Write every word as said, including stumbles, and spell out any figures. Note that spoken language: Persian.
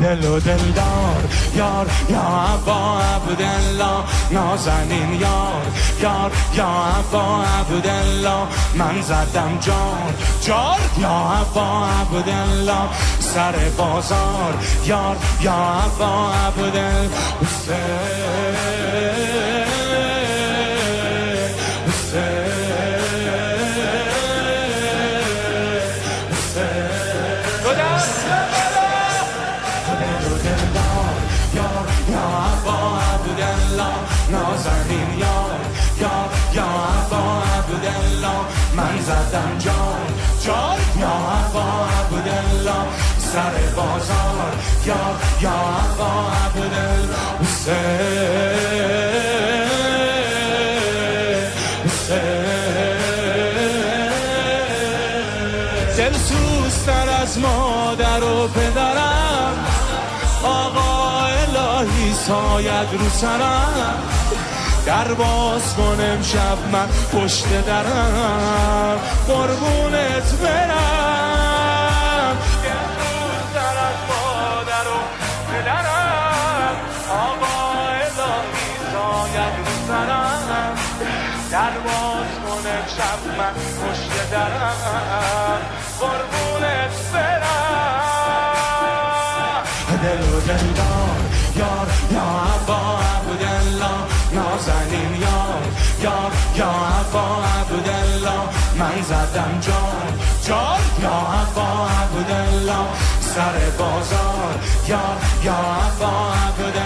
دل و دلدار یار یا عبا عبدالله نازنین یار یار یا عبا عبدالله من زدم جار جار یا عبا عبدالله سر بازار یار یا عبا عبدالله نازنین یار یار یا عبا عبدالله من زدم جار جار یا عبا عبدالله سر بازار یار یا عبا عبدالله دلسوزتر از مادر و پدرم آقا الهی ساید رو سرم در باز کن امشب من پشت درم قربونت برم دلسوزتر از مادر و پدرم آقا الهی ساید رو سرم در باز کن امشب من پشت درم قربونت برم دل و دلدار یار یا عبا عبدالله نازنین یار یار یا عبا عبدالله من زدم جار جار یا عبا عبدالله سر بازار یار یا عبا عبدالله